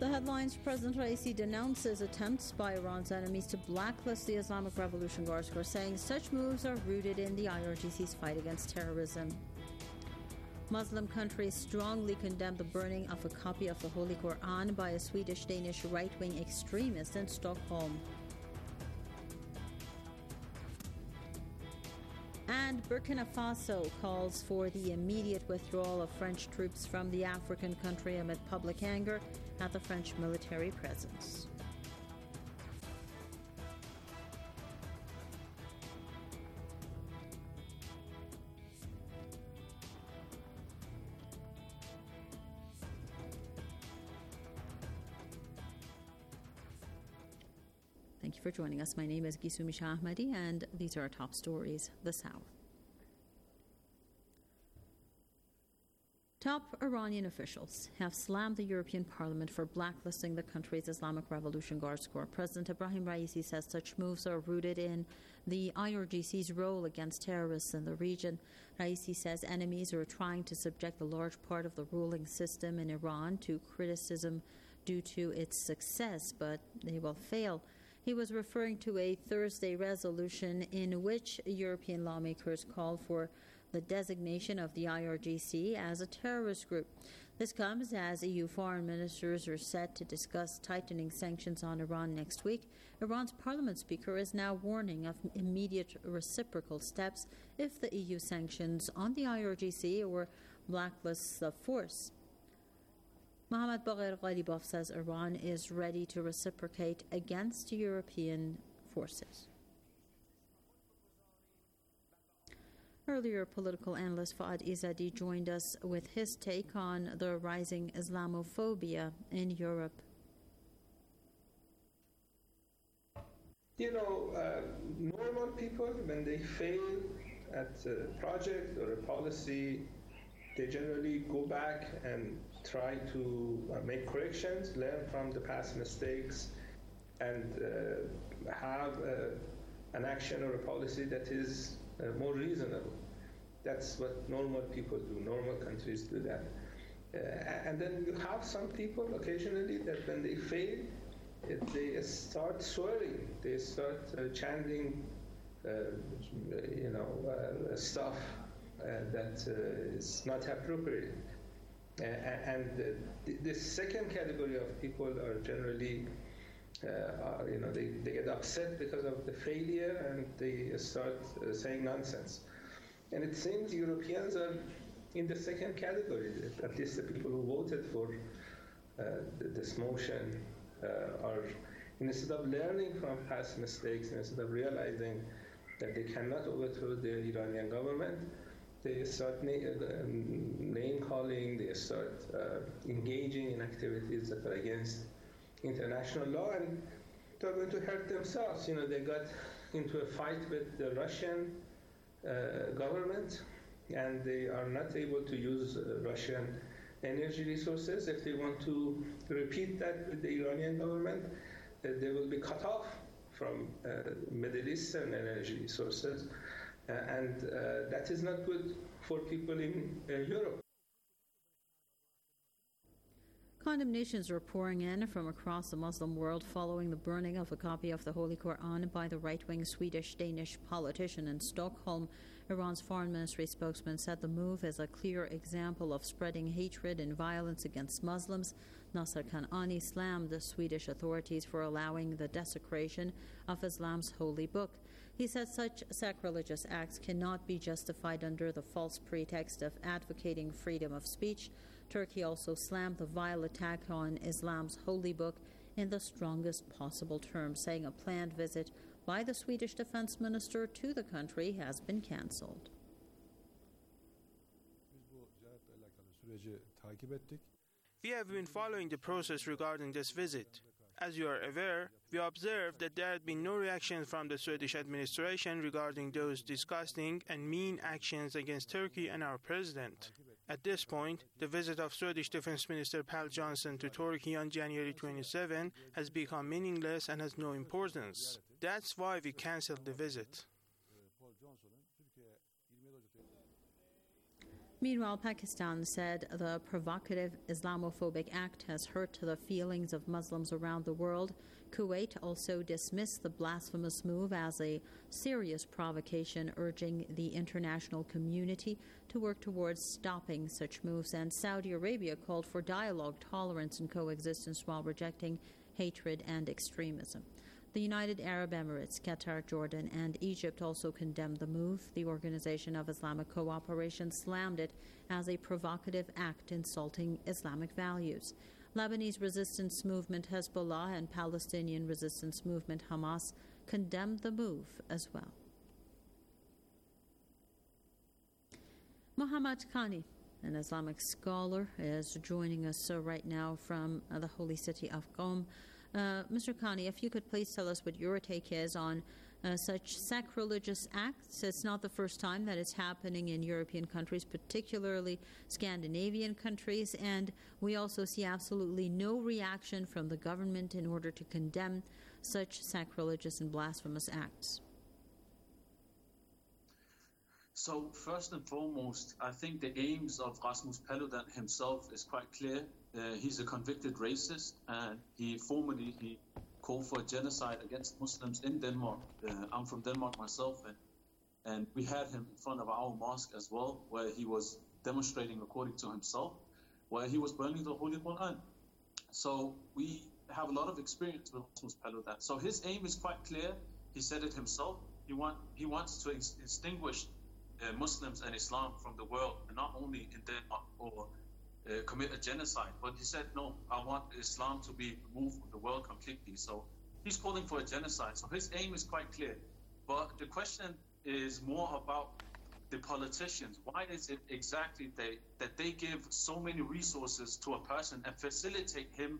The headlines: President Raisi denounces attempts by Iran's enemies to blacklist the Islamic Revolution Guards Corps, saying such moves are rooted in the IRGC's fight against terrorism. Muslim countries strongly condemn the burning of a copy of the Holy Quran by a Swedish-Danish right-wing extremist in Stockholm. And Burkina Faso calls for the immediate withdrawal of French troops from the African country amid public anger at the French military presence. Thank you for joining us. My name is Gisumi Shah Ahmadi, and these are our top stories this hour. Top Iranian officials have slammed the European Parliament for blacklisting the country's Islamic Revolution Guards Corps. President Ebrahim Raisi says such moves are rooted in the IRGC's role against terrorists in the region. Raisi says enemies are trying to subject a large part of the ruling system in Iran to criticism due to its success, but they will fail. He was referring to a Thursday resolution in which European lawmakers called for the designation of the IRGC as a terrorist group. This comes as EU foreign ministers are set to discuss tightening sanctions on Iran next week. Iran's parliament speaker is now warning of immediate reciprocal steps if the EU sanctions on the IRGC or blacklists the force. Mohammad Bagher Ghalibaf says Iran is ready to reciprocate against European forces. Earlier, political analyst Fouad Izzadi joined us with his take on the rising Islamophobia in Europe. Normal people, when they fail at a project or a policy, they generally go back and try to make corrections, learn from the past mistakes, and have an action or a policy that is more reasonable. That's what normal people do. Normal countries do that. And then you have some people occasionally that when they fail, they start swearing. They start chanting, stuff that is not appropriate. And the second category of people are generally, they get upset because of the failure and they start saying nonsense. And it seems Europeans are in the second category, at least the people who voted for this motion are, instead of learning from past mistakes, instead of realizing that they cannot overthrow the Iranian government, they start name-calling, they start engaging in activities that are against international law, and they're going to hurt themselves. They got into a fight with the Russian government, and they are not able to use Russian energy resources. If they want to repeat that with the Iranian government, they will be cut off from Middle Eastern energy resources. And that is not good for people in Europe. Condemnations are pouring in from across the Muslim world following the burning of a copy of the Holy Quran by the right-wing Swedish-Danish politician in Stockholm. Iran's foreign ministry spokesman said the move is a clear example of spreading hatred and violence against Muslims. Nasser Kanani slammed the Swedish authorities for allowing the desecration of Islam's holy book. He said such sacrilegious acts cannot be justified under the false pretext of advocating freedom of speech. Turkey also slammed the vile attack on Islam's holy book in the strongest possible terms, saying a planned visit by the Swedish defense minister to the country has been cancelled. We have been following the process regarding this visit. As you are aware, we observed that there had been no reaction from the Swedish administration regarding those disgusting and mean actions against Turkey and our president. At this point, the visit of Swedish Defense Minister Pal Johnson to Turkey on January 27 has become meaningless and has no importance. That's why we cancelled the visit. Meanwhile, Pakistan said the provocative Islamophobic act has hurt the feelings of Muslims around the world. Kuwait also dismissed the blasphemous move as a serious provocation, urging the international community to work towards stopping such moves. And Saudi Arabia called for dialogue, tolerance, and coexistence while rejecting hatred and extremism. The United Arab Emirates, Qatar, Jordan, and Egypt also condemned the move. The Organization of Islamic Cooperation slammed it as a provocative act insulting Islamic values. Lebanese resistance movement Hezbollah and Palestinian resistance movement Hamas condemned the move as well. Muhammad Khani, an Islamic scholar, is joining us right now from the holy city of Qom. Mr. Khani, if you could please tell us what your take is on such sacrilegious acts. It's not the first time that it's happening in European countries, particularly Scandinavian countries, and we also see absolutely no reaction from the government in order to condemn such sacrilegious and blasphemous acts. So first and foremost, I think the aims of Rasmus Paludan himself is quite clear. He's a convicted racist, and he called for a genocide against Muslims in Denmark. I'm from Denmark myself, and we had him in front of our mosque as well, where he was demonstrating according to himself, where he was burning the Holy Quran. So we have a lot of experience with Rasmus Paludan. So his aim is quite clear. He said it himself. He wants to extinguish Muslims and Islam from the world, and not only in Denmark, or commit a genocide, but he said, no, I want Islam to be removed from the world completely. So he's calling for a genocide. So his aim is quite clear. But the question is more about the politicians. Why is it exactly that they give so many resources to a person and facilitate him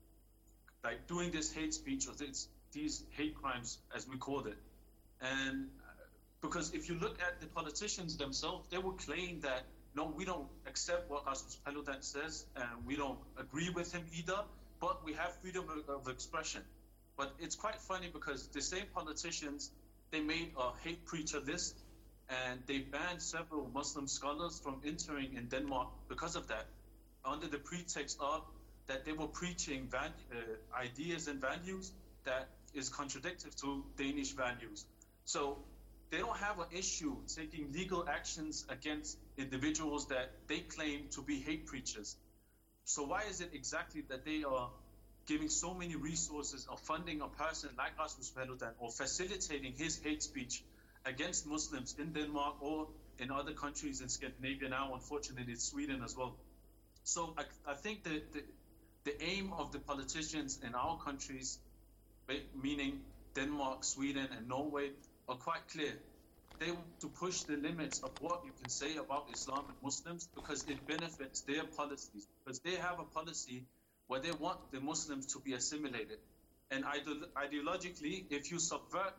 like doing this hate speech or these hate crimes, as we called it? And because if you look at the politicians themselves, they will claim that, no, we don't accept what Rasmus Paludan says, and we don't agree with him either, but we have freedom of expression. But it's quite funny because the same politicians, they made a hate preacher list, and they banned several Muslim scholars from entering in Denmark because of that, under the pretext of that they were preaching ideas and values that is contradictory to Danish values. So they don't have an issue taking legal actions against individuals that they claim to be hate preachers. So why is it exactly that they are giving so many resources or funding a person like Rasmus Paludan or facilitating his hate speech against Muslims in Denmark or in other countries in Scandinavia now, unfortunately it's Sweden as well. So I think the aim of the politicians in our countries, meaning Denmark, Sweden and Norway, are quite clear. They want to push the limits of what you can say about Islam and Muslims because it benefits their policies. Because they have a policy where they want the Muslims to be assimilated. And ideologically, if you subvert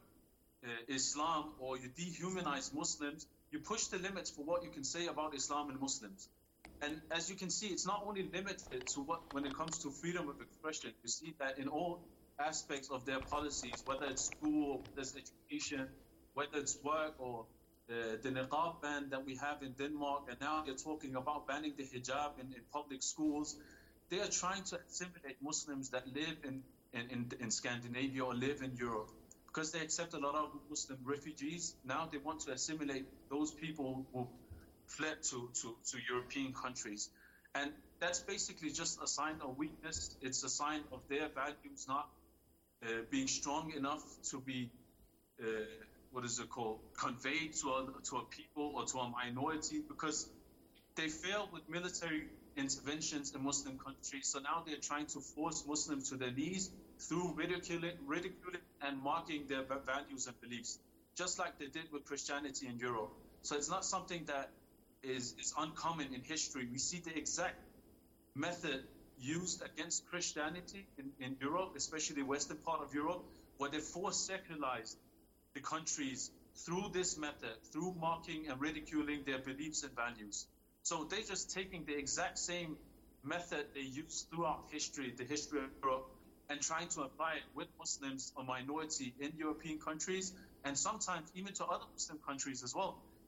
Islam or you dehumanize Muslims, you push the limits for what you can say about Islam and Muslims. And as you can see, it's not only limited to when it comes to freedom of expression. You see that in all aspects of their policies, whether it's school, whether it's education, whether it's work, or the niqab ban that we have in Denmark, and now they're talking about banning the hijab in public schools. They are trying to assimilate Muslims that live in Scandinavia or live in Europe. Because they accept a lot of Muslim refugees, now they want to assimilate those people who fled to European countries. And that's basically just a sign of weakness. It's a sign of their values not being strong enough to be, conveyed to a people or to a minority, because they failed with military interventions in Muslim countries. So now they're trying to force Muslims to their knees through ridiculing and mocking their values and beliefs, just like they did with Christianity in Europe. So it's not something that is uncommon in history. We see the exact method used against Christianity in Europe, especially the western part of Europe, where they forced secularized the countries through this method, through mocking and ridiculing their beliefs and values. So they're just taking the exact same method they used throughout history, the history of Europe, and trying to apply it with Muslims, a minority in European countries, and sometimes even to other Muslim countries as well.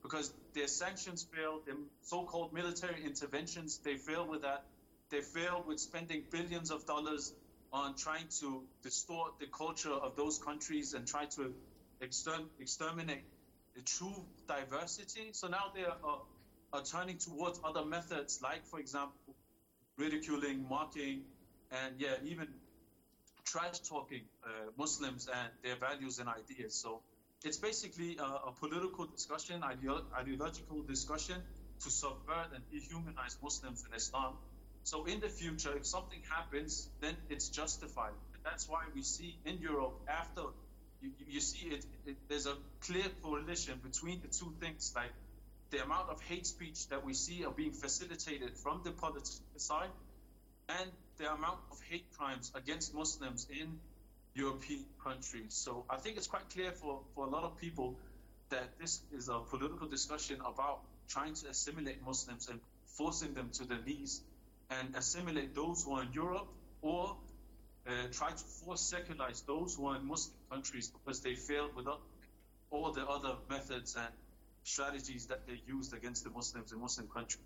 because their sanctions failed, their so-called military interventions, they failed with that. They failed with spending billions of dollars on trying to distort the culture of those countries and try to exterminate the true diversity. So now they are turning towards other methods, like, for example, ridiculing, mocking, and even trash talking Muslims and their values and ideas. So it's basically a political discussion, ideological discussion to subvert and dehumanize Muslims in Islam. So in the future, if something happens, then it's justified. And that's why we see in Europe, after you see it, there's a clear correlation between the two things, like the amount of hate speech that we see are being facilitated from the political side and the amount of hate crimes against Muslims in European countries. So I think it's quite clear for a lot of people that this is a political discussion about trying to assimilate Muslims and forcing them to their knees and assimilate those who are in Europe, or try to force secularize those who are in Muslim countries because they failed with all the other methods and strategies that they used against the Muslims in Muslim countries.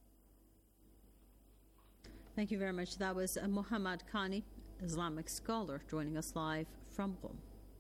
Thank you very much. That was Muhammad Khani, Islamic scholar, joining us live from Qom.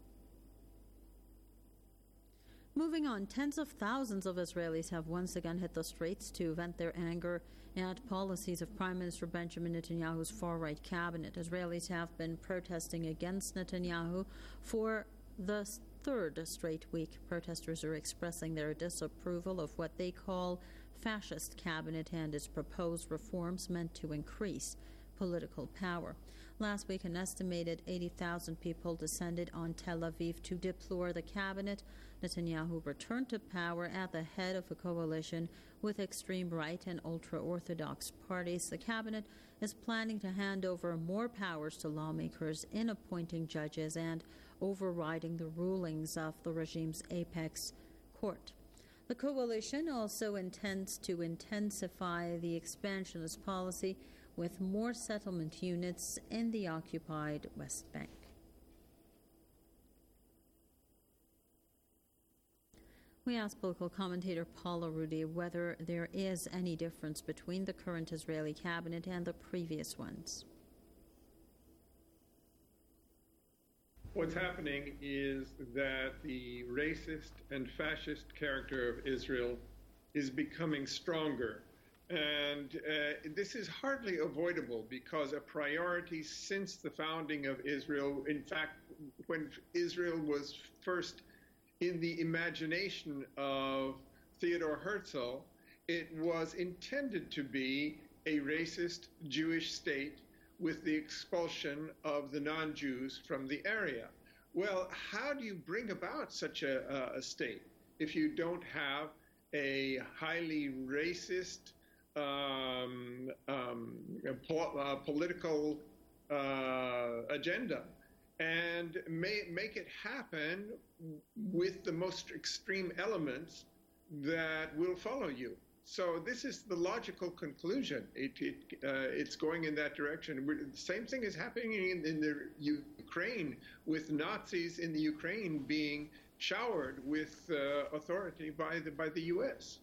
Moving on, tens of thousands of Israelis have once again hit the streets to vent their anger at policies of Prime Minister Benjamin Netanyahu's far-right cabinet. Israelis have been protesting against Netanyahu for the third straight week. Protesters are expressing their disapproval of what they call fascist cabinet and its proposed reforms meant to increase political power. Last week, an estimated 80,000 people descended on Tel Aviv to deplore the cabinet. Netanyahu returned to power at the head of a coalition with extreme right and ultra-Orthodox parties. The cabinet is planning to hand over more powers to lawmakers in appointing judges and overriding the rulings of the regime's apex court. The coalition also intends to intensify the expansionist policy with more settlement units in the occupied West Bank. We asked political commentator Paula Rudy whether there is any difference between the current Israeli cabinet and the previous ones. What's happening is that the racist and fascist character of Israel is becoming stronger. And this is hardly avoidable because a priority since the founding of Israel, in fact, when Israel was first in the imagination of Theodor Herzl, it was intended to be a racist Jewish state with the expulsion of the non-Jews from the area. Well, how do you bring about such a state if you don't have a highly racist political agenda, and make it happen with the most extreme elements that will follow you? So this is the logical conclusion. It's going in that direction. The same thing is happening in the Ukraine, with Nazis in the Ukraine being showered with authority by the U.S.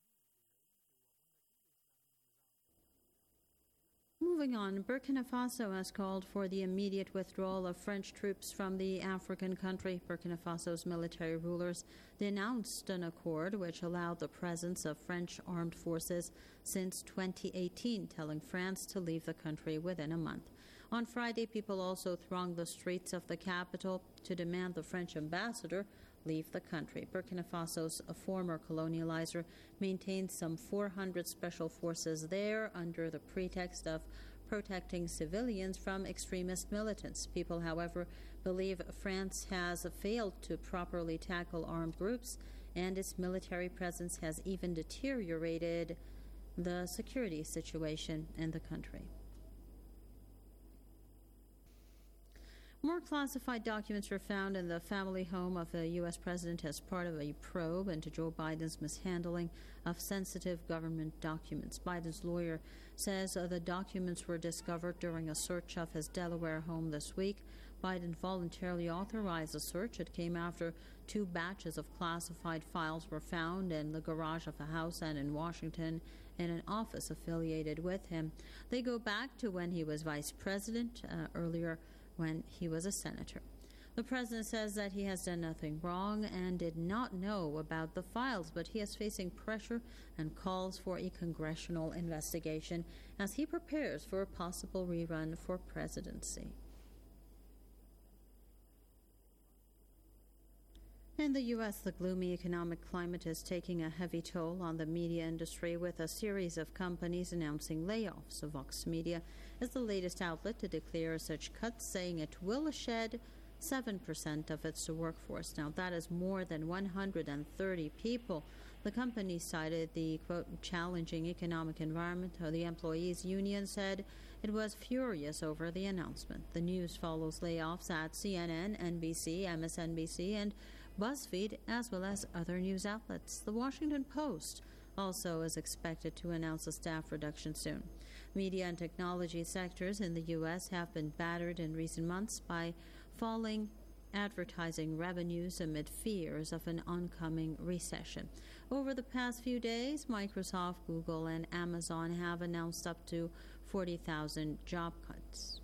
Moving on, Burkina Faso has called for the immediate withdrawal of French troops from the African country. Burkina Faso's military rulers denounced an accord which allowed the presence of French armed forces since 2018, telling France to leave the country within a month. On Friday, people also thronged the streets of the capital to demand the French ambassador leave the country. Burkina Faso's former colonializer maintains some 400 special forces there under the pretext of protecting civilians from extremist militants. People, however, believe France has failed to properly tackle armed groups, and its military presence has even deteriorated the security situation in the country. More classified documents were found in the family home of the U.S. president as part of a probe into Joe Biden's mishandling of sensitive government documents. Biden's lawyer says the documents were discovered during a search of his Delaware home this week. Biden voluntarily authorized the search. It came after 2 batches of classified files were found in the garage of a house and in Washington in an office affiliated with him. They go back to when he was vice president, earlier when he was a senator. The president says that he has done nothing wrong and did not know about the files, but he is facing pressure and calls for a congressional investigation as he prepares for a possible rerun for presidency. In the U.S., the gloomy economic climate is taking a heavy toll on the media industry, with a series of companies announcing layoffs. Vox Media is the latest outlet to declare such cuts, saying it will shed 7% of its workforce. Now, that is more than 130 people. The company cited the, quote, challenging economic environment. The employees' union said it was furious over the announcement. The news follows layoffs at CNN, NBC, MSNBC, and BuzzFeed, as well as other news outlets. The Washington Post also is expected to announce a staff reduction soon. Media and technology sectors in the U.S. have been battered in recent months by falling advertising revenues amid fears of an oncoming recession. Over the past few days, Microsoft, Google, and Amazon have announced up to 40,000 job cuts.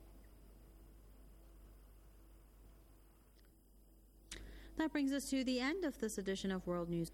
That brings us to the end of this edition of World News.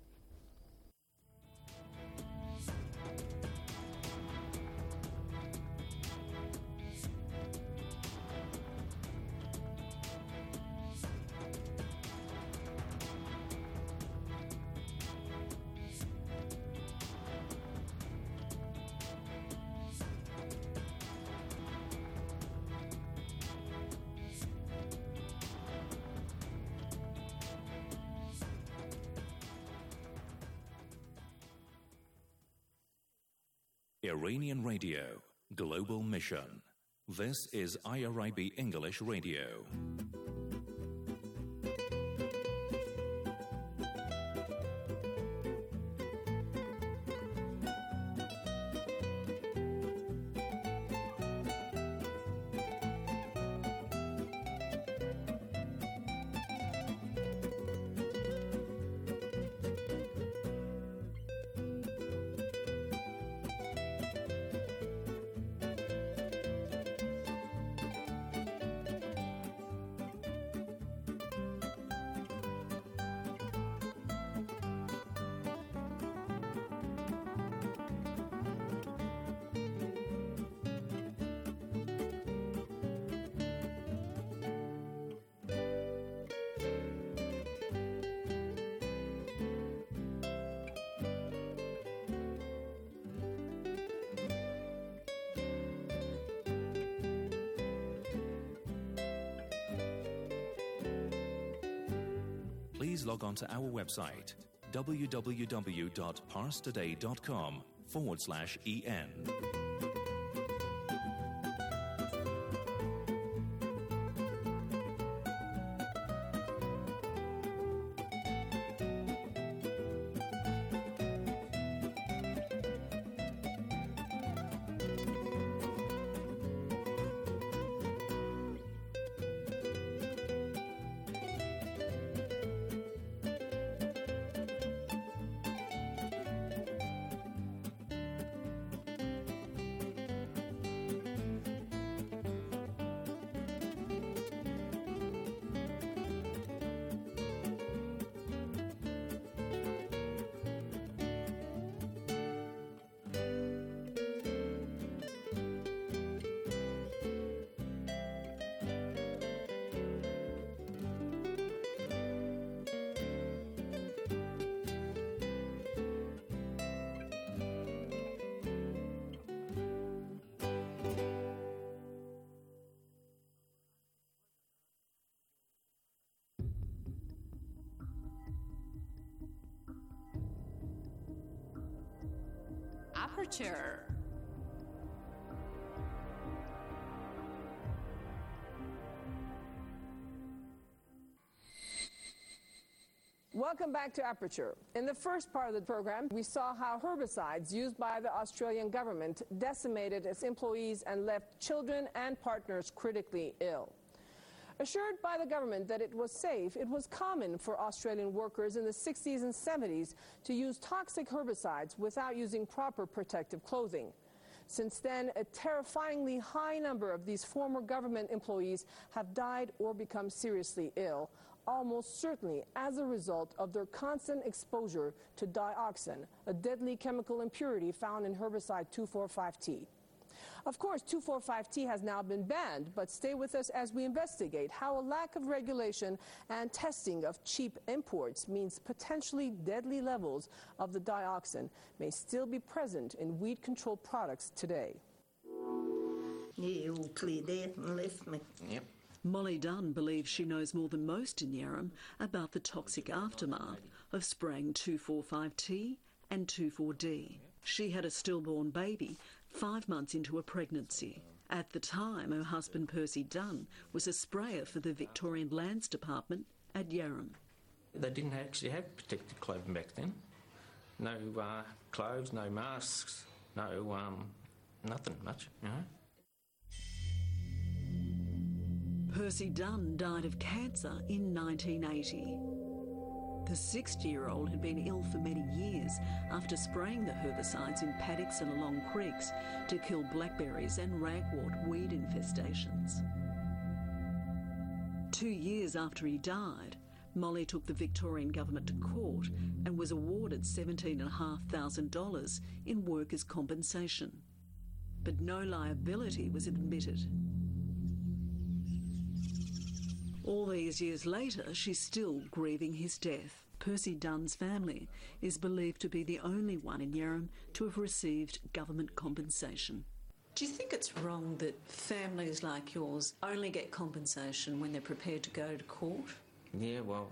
Iranian Radio, Global Mission. This is IRIB English Radio. Please log on to our website, www.parstoday.com/en. Aperture. Welcome back to Aperture. In the first part of the program, we saw how herbicides used by the Australian government decimated its employees and left children and partners critically ill. Assured by the government that it was safe, it was common for Australian workers in the 60s and 70s to use toxic herbicides without using proper protective clothing. Since then, a terrifyingly high number of these former government employees have died or become seriously ill, almost certainly as a result of their constant exposure to dioxin, a deadly chemical impurity found in herbicide 2,4,5-T. Of course, 2,4,5-T has now been banned, but stay with us as we investigate how a lack of regulation and testing of cheap imports means potentially deadly levels of the dioxin may still be present in weed control products today. Yeah, all cleared out and left me. Yep. Molly Dunn believes she knows more than most in Yarram about the toxic aftermath of spraying 2,4,5-T and 2,4-D. She had a stillborn baby 5 months into a pregnancy. At the time, her husband Percy Dunn was a sprayer for the Victorian Lands Department at Yarram. They didn't actually have protective clothing back then. No clothes, no masks, no nothing much, you know. Percy Dunn died of cancer in 1980. The 60-year-old had been ill for many years after spraying the herbicides in paddocks and along creeks to kill blackberries and ragwort weed infestations. 2 years after he died, Molly took the Victorian government to court and was awarded $17,500 in workers' compensation. But no liability was admitted. All these years later, she's still grieving his death. Percy Dunn's family is believed to be the only one in Yarram to have received government compensation. Do you think it's wrong that families like yours only get compensation when they're prepared to go to court? Yeah, well,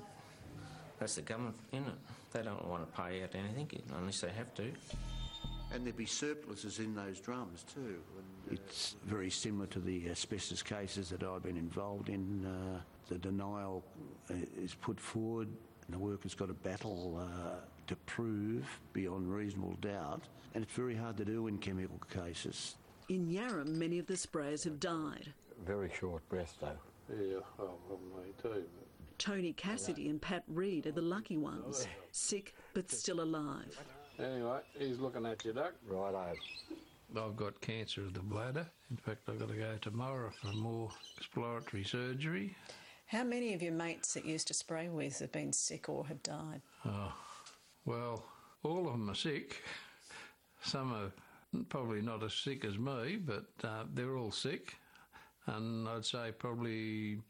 that's the government, isn't it? They don't want to pay out anything unless they have to. And there'd be surpluses in those drums too. It's very similar to the asbestos cases that I've been involved in. The denial is put forward and the worker's got to battle to prove beyond reasonable doubt. And it's very hard to do in chemical cases. In Yarram, many of the sprayers have died. Very short breath though. Yeah, well, me too. Tony Cassidy and Pat Reed are the lucky ones, sick but still alive. Anyway, he's looking at you, Doc. Righto. I've got cancer of the bladder. In fact, I've got to go tomorrow for more exploratory surgery. How many of your mates that used to spray with have been sick or have died? Oh, well, all of them are sick. Some are probably not as sick as me, but they're all sick. And I'd say probably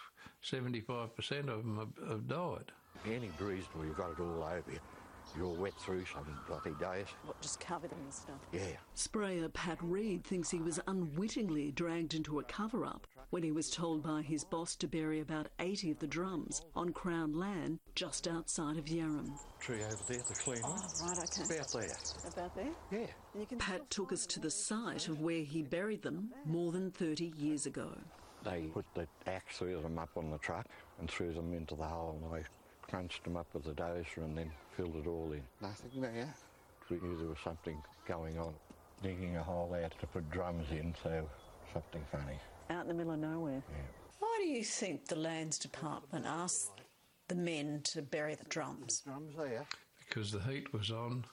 75% of them have died. Any breeze where you've got it all over you. You're wet through some bloody days. What, just covered in stuff? Yeah. Sprayer Pat Reed thinks he was unwittingly dragged into a cover-up when he was told by his boss to bury about 80 of the drums on Crown land just outside of Yarram. Tree over there, the clean one. Oh, right, okay. About there. About there? Yeah. Pat took us to the site of where he buried them more than 30 years ago. They put the axe through them up on the truck and threw them into the hole, and I crunched them up with a dozer and then filled it all in. Nothing there. We knew there was something going on. Digging a hole out to put drums in, so something funny. Out in the middle of nowhere? Yeah. Why do you think the Lands Department asked the men to bury the drums? The drums there. Because the heat was on.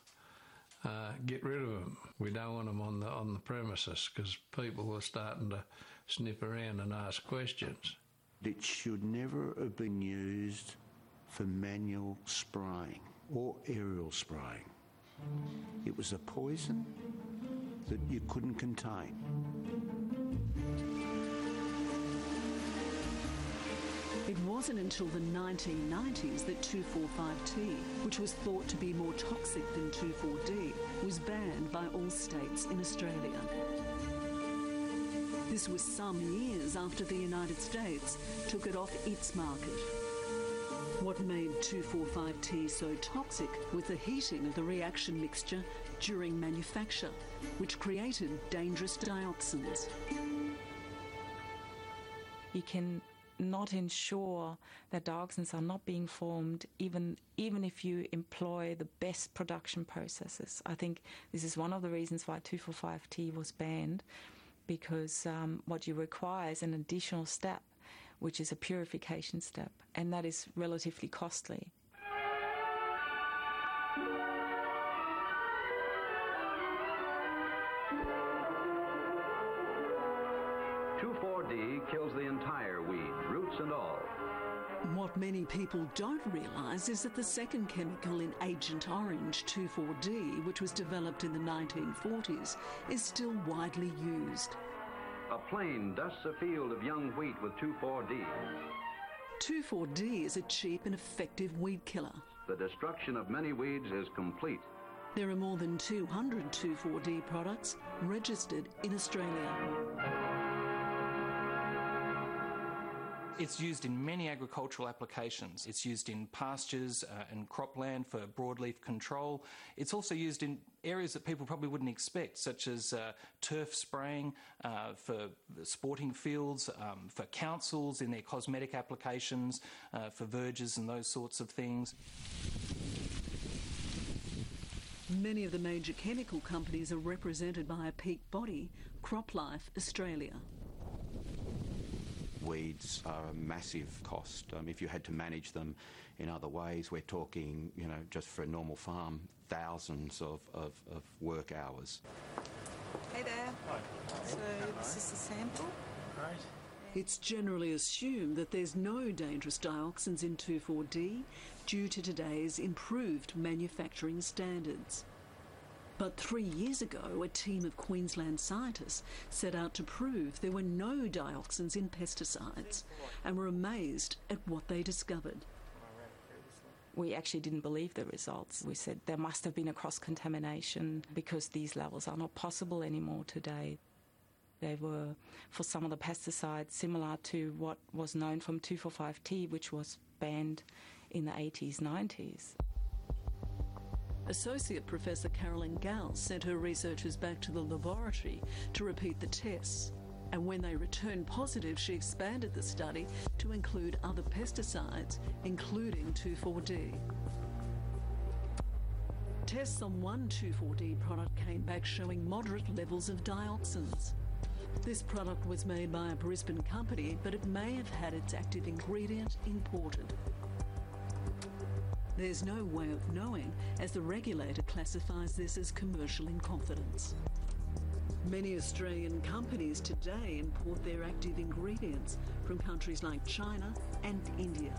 Get rid of them. We don't want them on the premises because people were starting to sniff around and ask questions. It should never have been used for manual spraying or aerial spraying. It was a poison that you couldn't contain. It wasn't until the 1990s that 2,4,5-T, which was thought to be more toxic than 2,4-D, was banned by all states in Australia. This was some years after the United States took it off its market. What made 2,4,5-T so toxic was the heating of the reaction mixture during manufacture, which created dangerous dioxins. You can not ensure that dioxins are not being formed even if you employ the best production processes. I think this is one of the reasons why 2,4,5-T was banned, because what you require is an additional step, which is a purification step, and that is relatively costly. 2,4-D kills the entire weed, roots and all. What many people don't realise is that the second chemical in Agent Orange, 2,4-D, which was developed in the 1940s, is still widely used. A plane dusts a field of young wheat with 2,4-D. 2,4-D is a cheap and effective weed killer. The destruction of many weeds is complete. There are more than 200 2,4-D products registered in Australia. It's used in many agricultural applications. It's used in pastures and cropland for broadleaf control. It's also used in areas that people probably wouldn't expect, such as turf spraying for sporting fields, for councils in their cosmetic applications, for verges and those sorts of things. Many of the major chemical companies are represented by a peak body, CropLife Australia. Weeds are a massive cost. If you had to manage them in other ways, we're talking, just for a normal farm, thousands of work hours. Hey there. Hi. So this is the sample. Right. It's generally assumed that there's no dangerous dioxins in 2,4-D due to today's improved manufacturing standards. But 3 years ago, a team of Queensland scientists set out to prove there were no dioxins in pesticides and were amazed at what they discovered. We actually didn't believe the results. We said there must have been a cross-contamination because these levels are not possible anymore today. They were, for some of the pesticides, similar to what was known from 2,4,5-T, which was banned in the 80s, 90s. Associate Professor Carolyn Gall sent her researchers back to the laboratory to repeat the tests. And when they returned positive, she expanded the study to include other pesticides, including 2,4-D. Tests on one 2,4-D product came back showing moderate levels of dioxins. This product was made by a Brisbane company, but it may have had its active ingredient imported. There's no way of knowing, as the regulator classifies this as commercial in confidence. Many Australian companies today import their active ingredients from countries like China and India.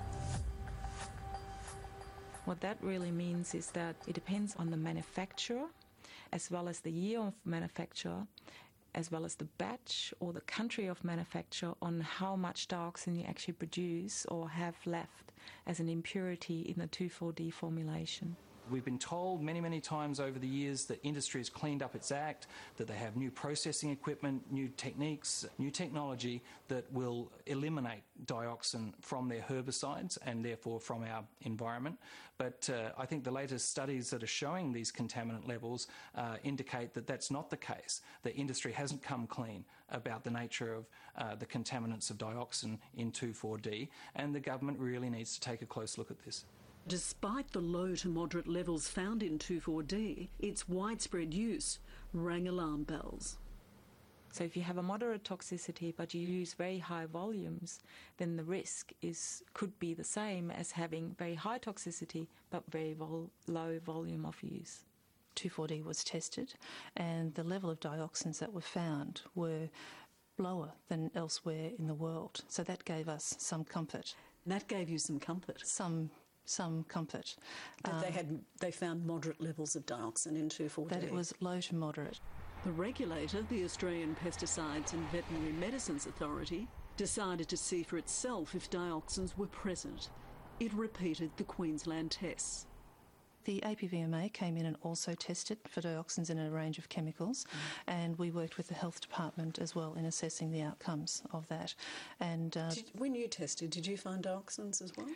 What that really means is that it depends on the manufacturer, as well as the year of manufacture, as well as the batch or the country of manufacture, on how much dioxin you actually produce or have left as an impurity in the 2,4-D formulation. We've been told many, many times over the years that industry has cleaned up its act, that they have new processing equipment, new techniques, new technology that will eliminate dioxin from their herbicides and therefore from our environment. But I think the latest studies that are showing these contaminant levels indicate that that's not the case. The industry hasn't come clean about the nature of the contaminants of dioxin in 2,4-D, and the government really needs to take a close look at this. Despite the low to moderate levels found in 2,4-D, its widespread use rang alarm bells. So if you have a moderate toxicity but you use very high volumes, then the risk could be the same as having very high toxicity but very low volume of use. 2,4-D was tested and the level of dioxins that were found were lower than elsewhere in the world. So that gave us some comfort. That gave you some comfort? Some comfort. That they found moderate levels of dioxin in 2,4-D? That it was low to moderate. The regulator, the Australian Pesticides and Veterinary Medicines Authority, decided to see for itself if dioxins were present. It repeated the Queensland tests. The APVMA came in and also tested for dioxins in a range of chemicals, and we worked with the health department as well in assessing the outcomes of that. And when you tested, did you find dioxins as well?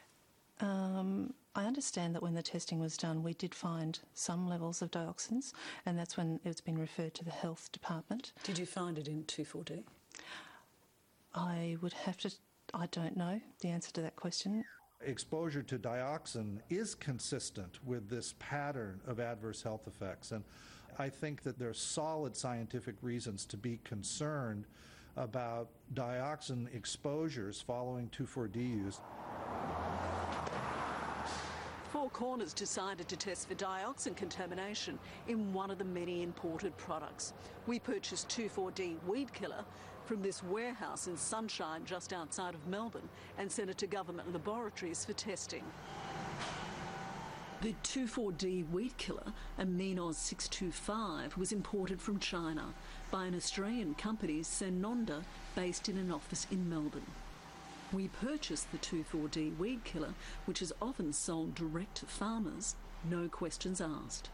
I understand that when the testing was done, we did find some levels of dioxins, and that's when it's been referred to the health department. Did you find it in 2,4-D? I I don't know the answer to that question. Exposure to dioxin is consistent with this pattern of adverse health effects, and I think that there are solid scientific reasons to be concerned about dioxin exposures following 2,4-D use. Four Corners decided to test for dioxin contamination in one of the many imported products. We purchased 2,4-D weed killer from this warehouse in Sunshine just outside of Melbourne and sent it to government laboratories for testing. The 2,4-D weed killer, Aminos 625, was imported from China by an Australian company, Senonda, based in an office in Melbourne. We purchased the 2,4-D weed killer, which is often sold direct to farmers, no questions asked.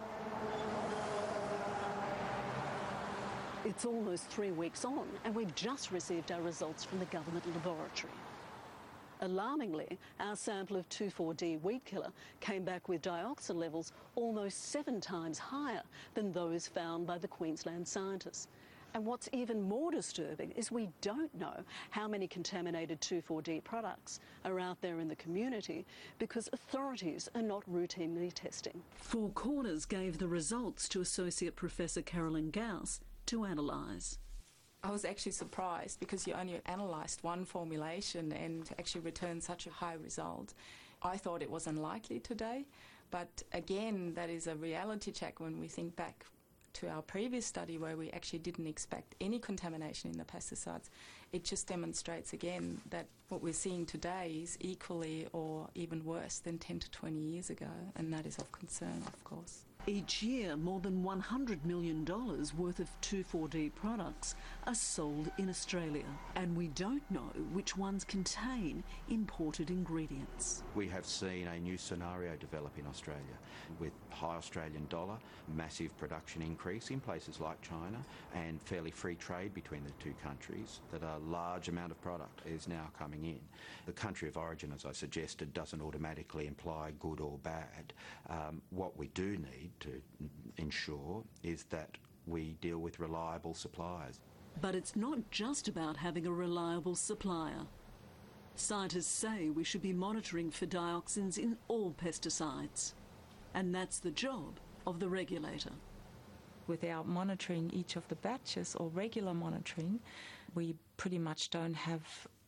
It's almost 3 weeks on, and we've just received our results from the government laboratory. Alarmingly, our sample of 2,4-D weed killer came back with dioxin levels almost 7 times higher than those found by the Queensland scientists. And what's even more disturbing is we don't know how many contaminated 2,4-D products are out there in the community because authorities are not routinely testing. Four Corners gave the results to Associate Professor Carolyn Gauss to analyse. I was actually surprised because you only analysed one formulation and actually returned such a high result. I thought it was unlikely today, but again, that is a reality check when we think back to our previous study where we actually didn't expect any contamination in the pesticides. It just demonstrates again that what we're seeing today is equally or even worse than 10 to 20 years ago, and that is of concern, of course. Each year, more than $100 million worth of 2,4-D products are sold in Australia, and we don't know which ones contain imported ingredients. We have seen a new scenario develop in Australia with high Australian dollar, massive production increase in places like China, and fairly free trade between the two countries, that a large amount of product is now coming in. The country of origin, as I suggested, doesn't automatically imply good or bad. What we do need to ensure is that we deal with reliable suppliers. But it's not just about having a reliable supplier. Scientists say we should be monitoring for dioxins in all pesticides, and that's the job of the regulator. Without monitoring each of the batches or regular monitoring, we pretty much don't have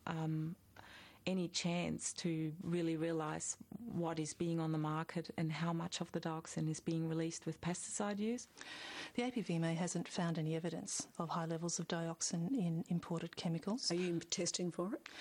any chance to really realise what is being on the market and how much of the dioxin is being released with pesticide use. The APVMA hasn't found any evidence of high levels of dioxin in imported chemicals. Are you testing for it?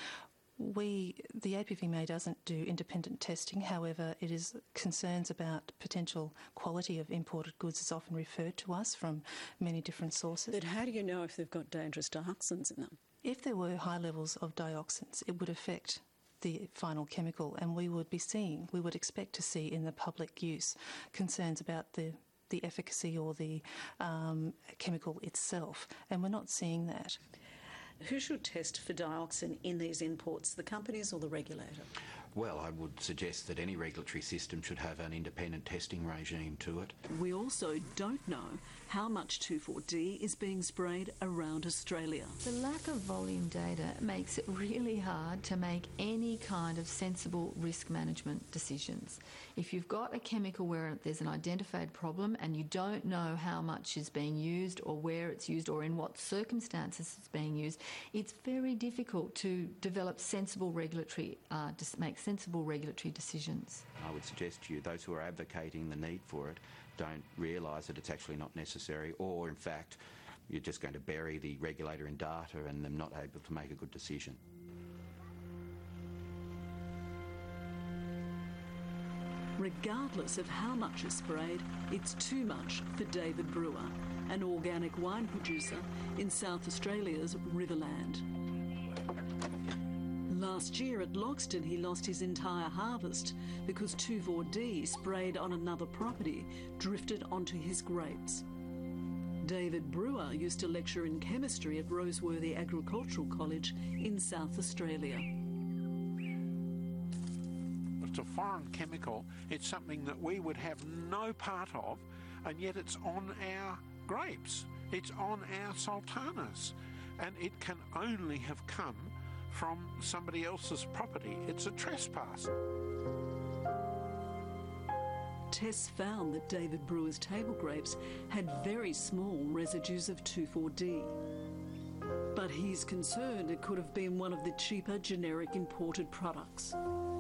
The APVMA doesn't do independent testing. However, it is concerns about potential quality of imported goods is often referred to us from many different sources. But how do you know if they've got dangerous dioxins in them? If there were high levels of dioxins, it would affect the final chemical, and we would expect to see in the public use concerns about the efficacy or the chemical itself, and we're not seeing that. Who should test for dioxin in these imports, the companies or the regulator? Well, I would suggest that any regulatory system should have an independent testing regime to it. We also don't know how much 2,4-D is being sprayed around Australia. The lack of volume data makes it really hard to make any kind of sensible risk management decisions. If you've got a chemical where there's an identified problem and you don't know how much is being used or where it's used or in what circumstances it's being used, it's very difficult to develop sensible regulatory, make sensible regulatory decisions. I would suggest to you those who are advocating the need for it don't realise that it's actually not necessary, or in fact you're just going to bury the regulator in data and them not able to make a good decision. Regardless of how much is sprayed, it's too much for David Brewer, an organic wine producer in South Australia's Riverland. Last year at Loxton, he lost his entire harvest because 2,4-D sprayed on another property drifted onto his grapes. David Brewer used to lecture in chemistry at Roseworthy Agricultural College in South Australia. It's a foreign chemical. It's something that we would have no part of, and yet it's on our grapes. It's on our sultanas, and it can only have come from somebody else's property. It's a trespass. Tests found that David Brewer's table grapes had very small residues of 2,4-D. But he's concerned it could have been one of the cheaper generic imported products.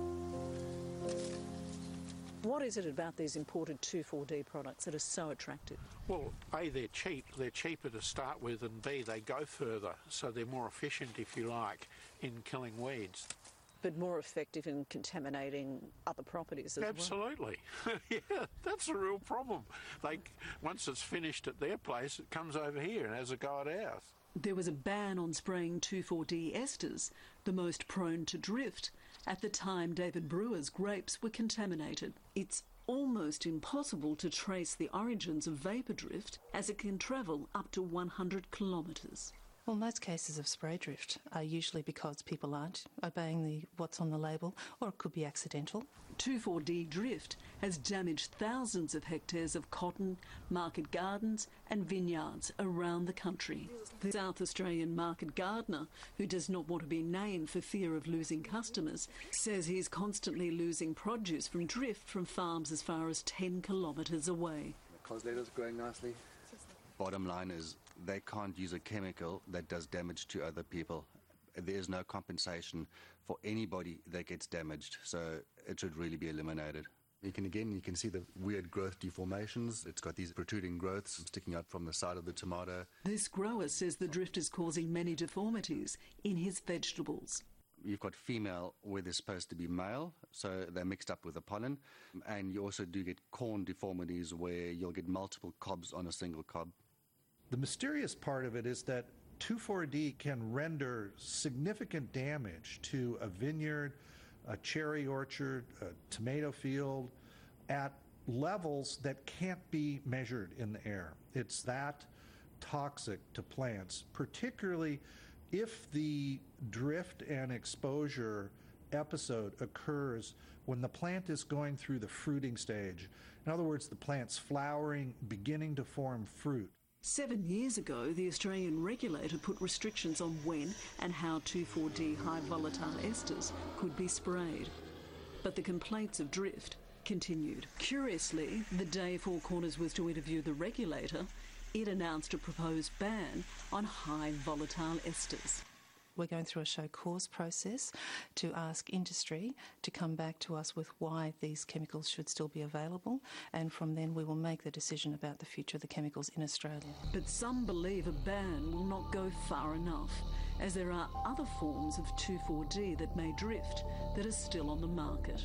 What is it about these imported 2,4-D products that are so attractive? Well, A, they're cheap. They're cheaper to start with, and B, they go further, so they're more efficient, if you like, in killing weeds. But more effective in contaminating other properties as Absolutely. well. Yeah, that's a real problem. Once it's finished at their place, it comes over here and has a go at ours. There was a ban on spraying 2,4-D esters, the most prone to drift, at the time David Brewer's grapes were contaminated. It's almost impossible to trace the origins of vapour drift, as it can travel up to 100 kilometres. Well, most cases of spray drift are usually because people aren't obeying what's on the label, or it could be accidental. 2,4-D drift has damaged thousands of hectares of cotton, market gardens and vineyards around the country. The South Australian market gardener, who does not want to be named for fear of losing customers, says he's constantly losing produce from drift from farms as far as 10 kilometres away. The coslators growing nicely. Bottom line is they can't use a chemical that does damage to other people. There is no compensation for anybody that gets damaged, so it should really be eliminated. You can see the weird growth deformations. It's got these protruding growths sticking out from the side of the tomato. This grower says the drift is causing many deformities in his vegetables. You've got female where they're supposed to be male, so they're mixed up with the pollen. And you also do get corn deformities where you'll get multiple cobs on a single cob. The mysterious part of it is that 2,4-D can render significant damage to a vineyard, a cherry orchard, a tomato field, at levels that can't be measured in the air. It's that toxic to plants, particularly if the drift and exposure episode occurs when the plant is going through the fruiting stage. In other words, the plant's flowering, beginning to form fruit. 7 years ago, the Australian regulator put restrictions on when and how 2,4-D high volatile esters could be sprayed. But the complaints of drift continued. Curiously, the day Four Corners was to interview the regulator, it announced a proposed ban on high volatile esters. We're going through a show cause process to ask industry to come back to us with why these chemicals should still be available, and from then we will make the decision about the future of the chemicals in Australia. But some believe a ban will not go far enough, as there are other forms of 2,4-D that may drift that are still on the market.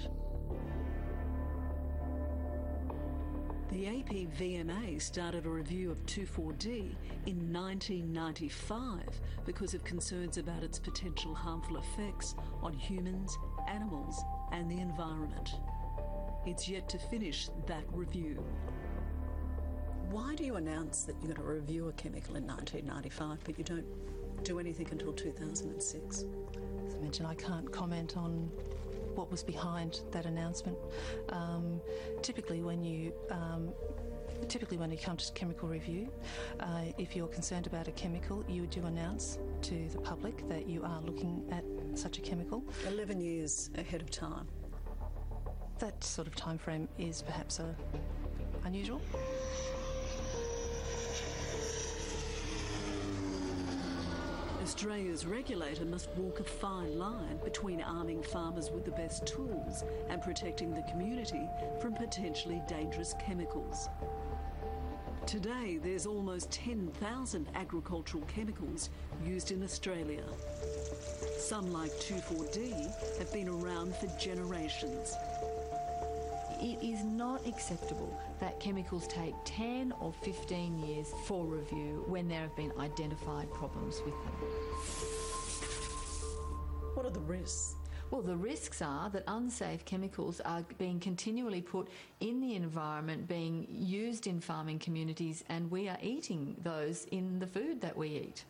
The APVMA started a review of 2,4-D in 1995 because of concerns about its potential harmful effects on humans, animals and the environment. It's yet to finish that review. Why do you announce that you're going to review a chemical in 1995 but you don't do anything until 2006? As I mentioned, I can't comment on what was behind that announcement. Typically when you come to chemical review, if you're concerned about a chemical, you do announce to the public that you are looking at such a chemical. 11 years ahead of time. That sort of time frame is perhaps unusual. Australia's regulator must walk a fine line between arming farmers with the best tools and protecting the community from potentially dangerous chemicals. Today, there's almost 10,000 agricultural chemicals used in Australia. Some, like 2,4-D, have been around for generations. It is not acceptable that chemicals take 10 or 15 years for review when there have been identified problems with them. What are the risks? Well, the risks are that unsafe chemicals are being continually put in the environment, being used in farming communities, and we are eating those in the food that we eat.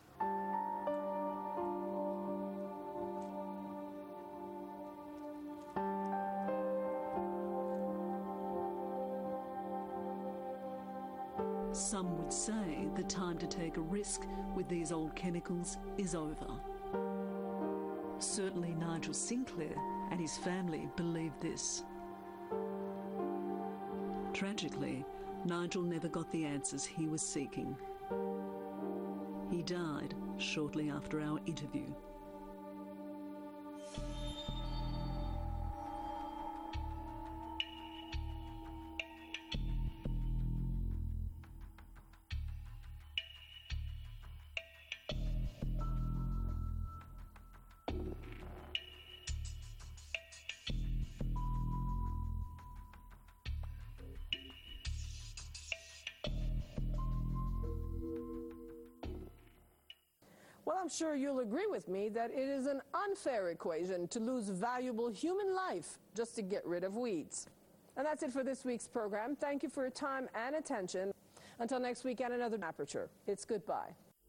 Some would say the time to take a risk with these old chemicals is over. Certainly Nigel Sinclair and his family believed this. Tragically, Nigel never got the answers he was seeking. He died shortly after our interview. Well, I'm sure you'll agree with me that it is an unfair equation to lose valuable human life just to get rid of weeds. And that's it for this week's program. Thank you for your time and attention. Until next week and another Aperture, it's goodbye.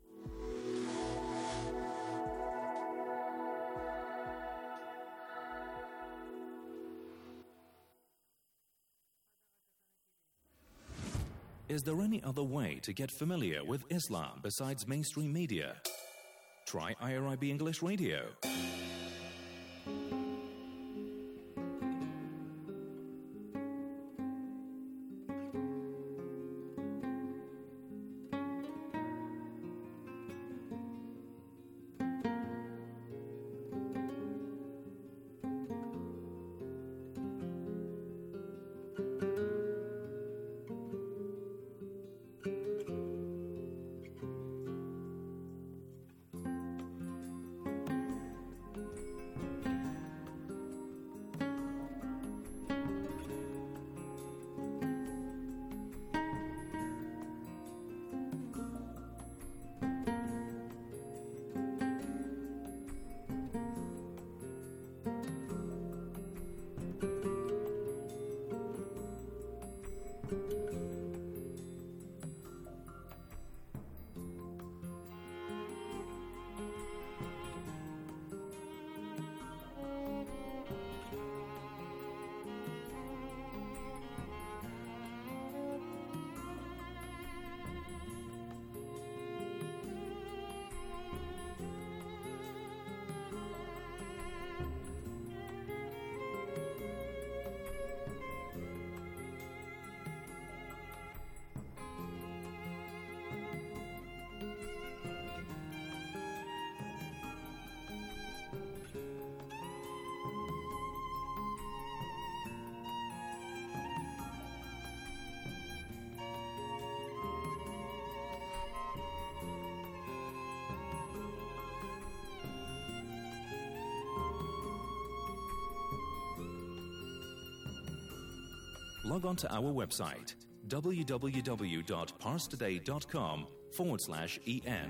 Is there any other way to get familiar with Islam besides mainstream media? Try IRIB English Radio. Log on to our website, www.parstoday.com/en.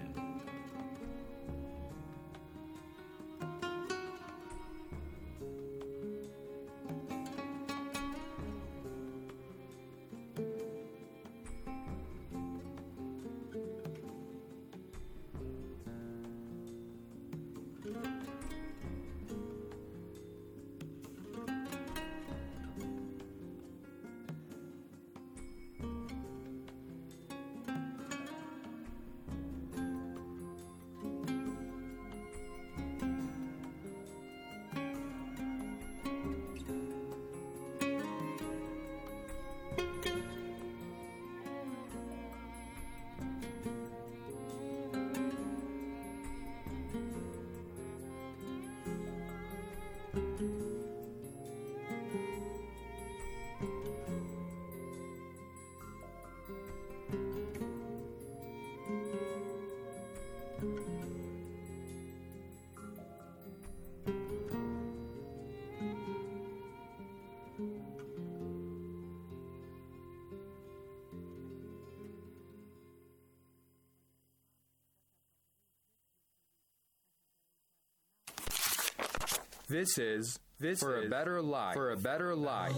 This is a better life. For a better life.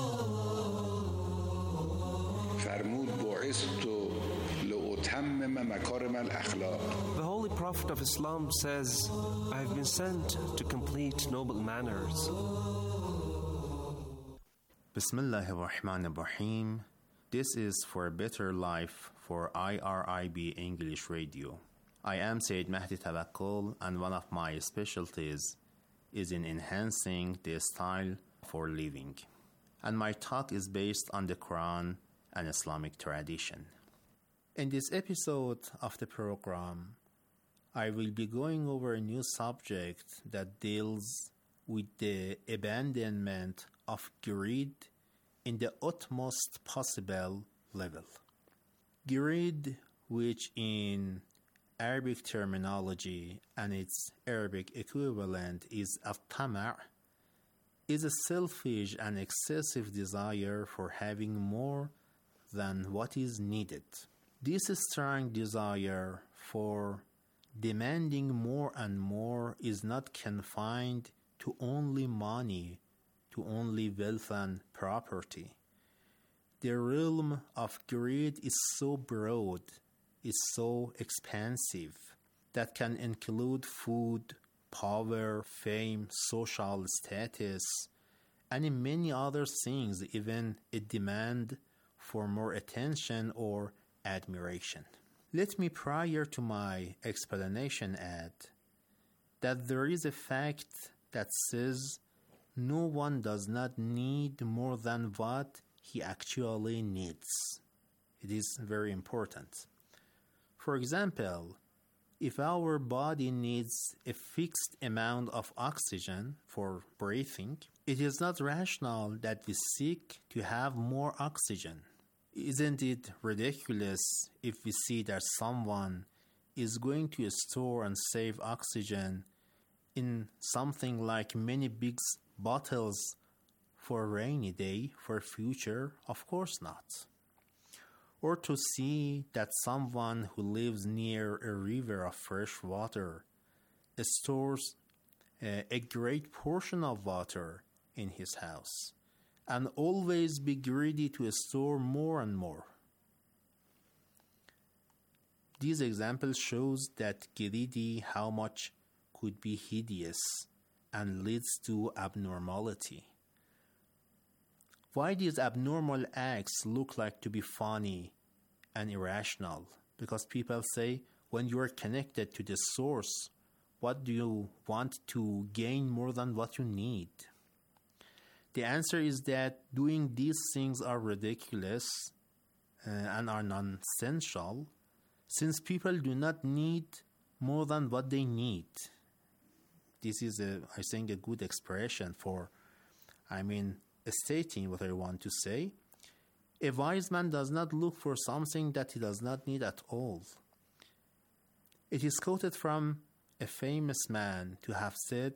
The Holy Prophet of Islam says, I have been sent to complete noble manners. Bismillahir Rahmanir Rahim. This is For a Better Life for IRIB English Radio. I am Sayyid Mahdi Tawakkul, and one of my specialties is in enhancing the style for living. And my talk is based on the Quran and Islamic tradition. In this episode of the program, I will be going over a new subject that deals with the abandonment of greed in the utmost possible level. Greed, which in Arabic terminology and its Arabic equivalent is al-tama', is a selfish and excessive desire for having more than what is needed. This strong desire for demanding more and more is not confined to only money, to only wealth and property. The realm of greed is so broad, is so expansive, that can include food, power, fame, social status, and in many other things, even a demand for more attention or admiration. Let me, prior to my explanation, add that there is a fact that says no one does not need more than what he actually needs. It is very important. For example, if our body needs a fixed amount of oxygen for breathing, it is not rational that we seek to have more oxygen. Isn't it ridiculous if we see that someone is going to store and save oxygen in something like many big bottles for a rainy day, for future? Of course not. Or to see that someone who lives near a river of fresh water stores a great portion of water in his house and always be greedy to store more and more. These examples shows that greedy how much could be hideous and leads to abnormality. Why these abnormal acts look like to be funny and irrational? Because people say, when you are connected to the source, what do you want to gain more than what you need? The answer is that doing these things are ridiculous and are nonsensical, since people do not need more than what they need. This is, I think, a good expression for, stating what I want to say. A wise man does not look for something that he does not need at all. It is quoted from a famous man to have said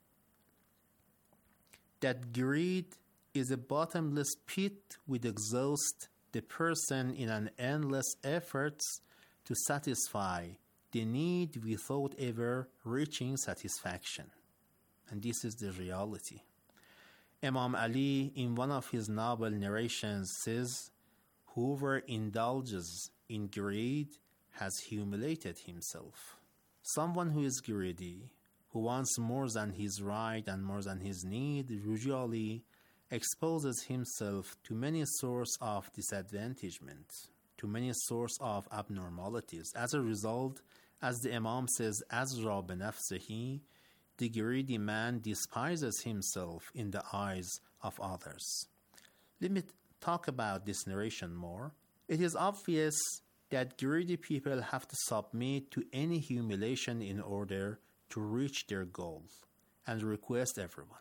that greed is a bottomless pit which exhausts the person in an endless effort to satisfy the need without ever reaching satisfaction. And this is the reality. Imam Ali, in one of his noble narrations, says, "Whoever indulges in greed has humiliated himself." Someone who is greedy, who wants more than his right and more than his need, usually exposes himself to many sources of disadvantagement, to many sources of abnormalities. As a result, as the Imam says, "Azra binafsihi," the greedy man despises himself in the eyes of others. Let me talk about this narration more. It is obvious that greedy people have to submit to any humiliation in order to reach their goal and request everyone.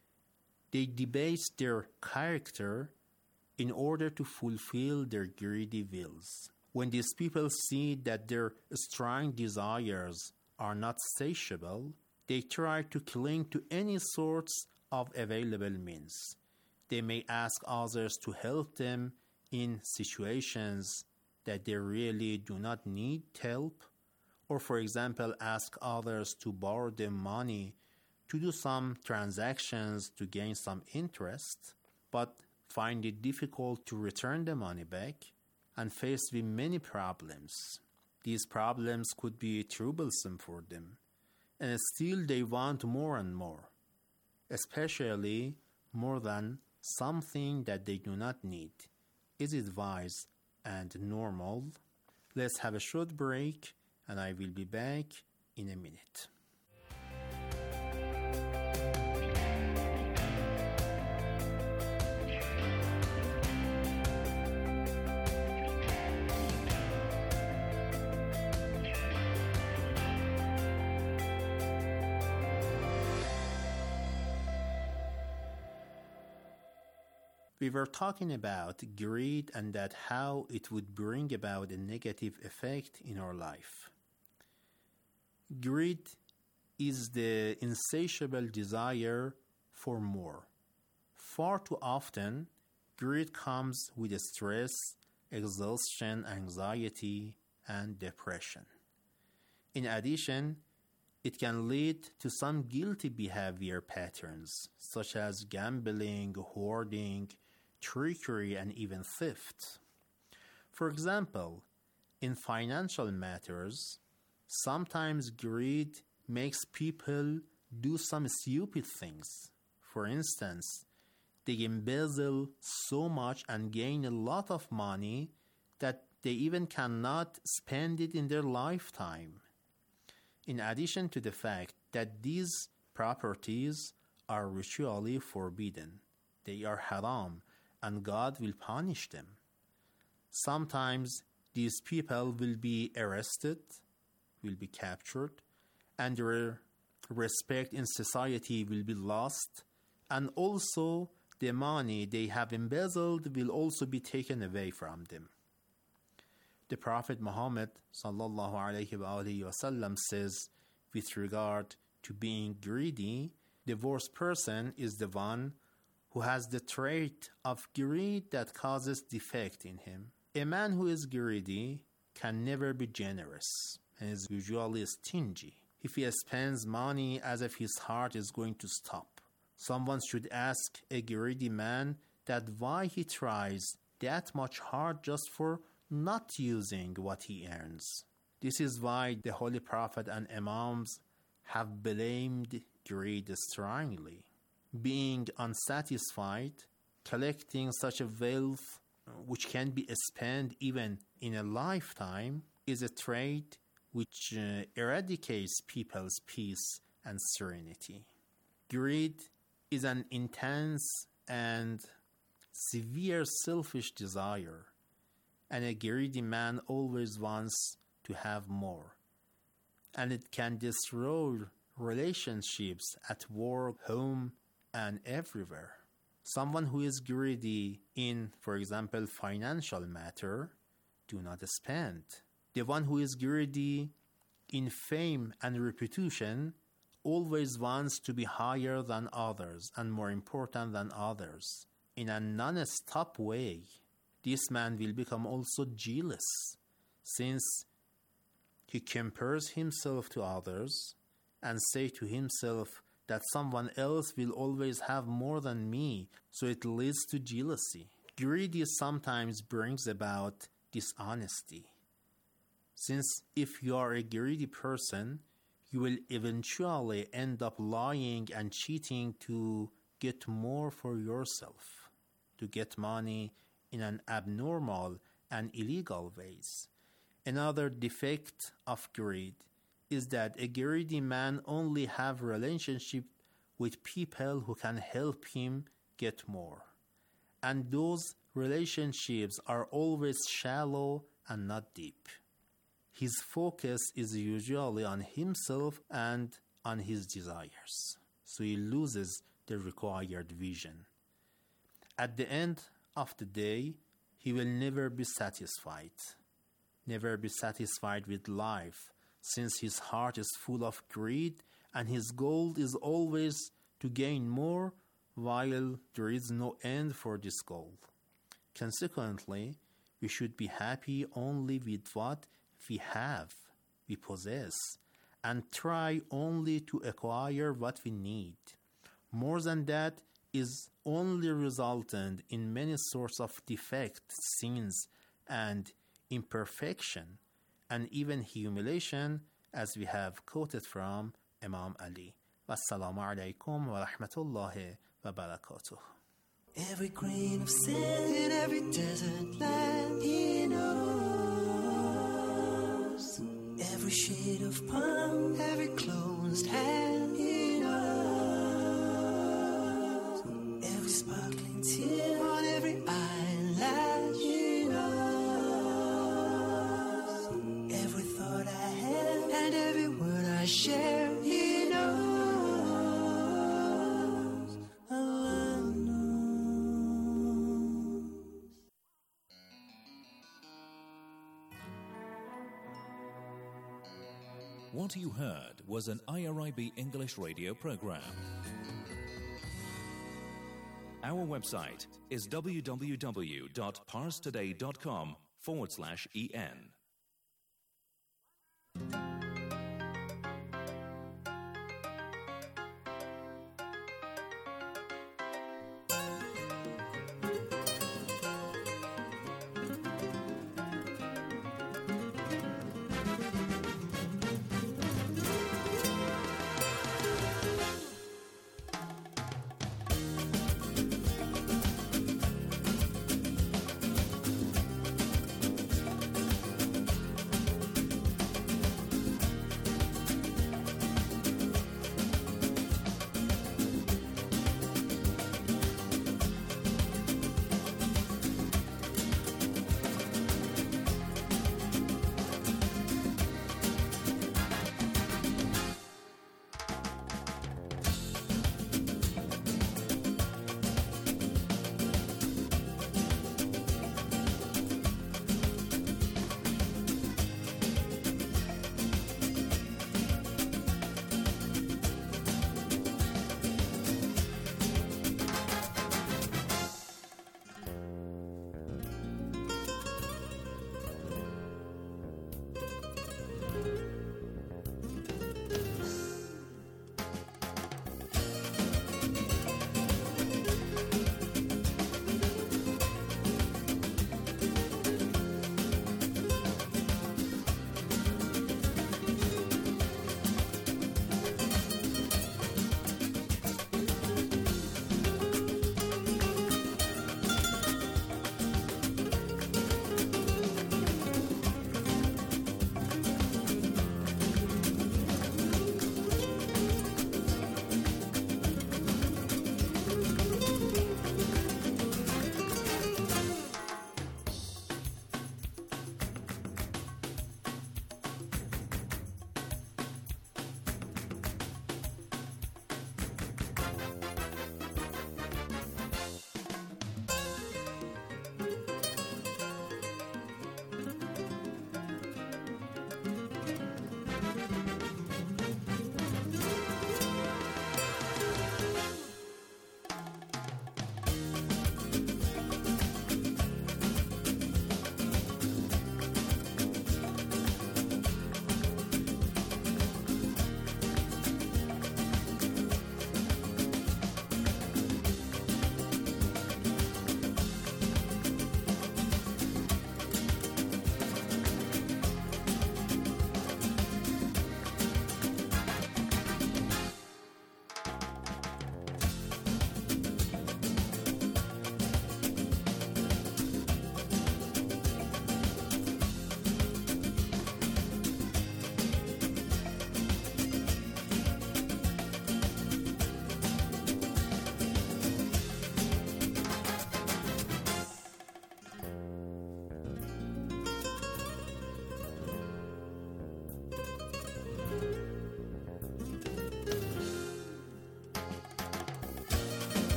They debase their character in order to fulfill their greedy wills. When these people see that their strong desires are not satiable, they try to cling to any sorts of available means. They may ask others to help them in situations that they really do not need help, or for example, ask others to borrow them money to do some transactions to gain some interest, but find it difficult to return the money back and faced with many problems. These problems could be troublesome for them, and still they want more and more, especially more than something that they do not need. Is it wise and normal? Let's have a short break, and I will be back in a minute. We were talking about greed and that how it would bring about a negative effect in our life. Greed is the insatiable desire for more. Far too often, greed comes with stress, exhaustion, anxiety, and depression. In addition, it can lead to some guilty behavior patterns, such as gambling, hoarding, trickery, and even theft. For example, in financial matters, sometimes greed makes people do some stupid things. For instance, they embezzle so much and gain a lot of money that they even cannot spend it in their lifetime. In addition to the fact that these properties are ritually forbidden, they are haram, and God will punish them. Sometimes these people will be arrested, will be captured, and their respect in society will be lost, and also the money they have embezzled will also be taken away from them. The Prophet Muhammad sallallahu alaihi wasallam says, with regard to being greedy, the worst person is the one who has the trait of greed that causes defect in him. A man who is greedy can never be generous and is usually stingy. If he spends money as if his heart is going to stop, someone should ask a greedy man that why he tries that much hard just for not using what he earns. This is why the Holy Prophet and Imams have blamed greed strongly. Being unsatisfied, collecting such a wealth which can be spent even in a lifetime is a trait which eradicates people's peace and serenity. Greed is an intense and severe selfish desire, and a greedy man always wants to have more. And it can destroy relationships at work, home, and everywhere. Someone who is greedy in, for example, financial matter, do not spend. The one who is greedy in fame and reputation always wants to be higher than others and more important than others in a non-stop way. This man will become also jealous, since he compares himself to others and say to himself that someone else will always have more than me, so it leads to jealousy. Greed sometimes brings about dishonesty, since if you are a greedy person, you will eventually end up lying and cheating to get more for yourself, to get money in an abnormal and illegal ways. Another defect of greed is that a greedy man only have relationship with people who can help him get more. And those relationships are always shallow and not deep. His focus is usually on himself and on his desires, so he loses the required vision. At the end of the day, he will never be satisfied with life, since his heart is full of greed and his goal is always to gain more, while there is no end for this goal. Consequently, we should be happy only with what we have, we possess, and try only to acquire what we need. More than that is only resultant in many sorts of defects, sins, and imperfection, and even humiliation, as we have quoted from Imam Ali. Wassalamu alaikum wa rahmatullahi wa barakatuh. Every grain of sand in every desert land he knows. Every shade of palm, every closed hand he knows. Every sparkling tear on every eyelash he knows. Every thought I have and every word I share he knows. Allah knows. What you heard was an IRIB English radio program. Our website is www.parstoday.com/en.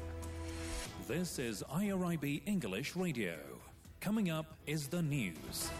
This is IRIB English Radio. Coming up is the news.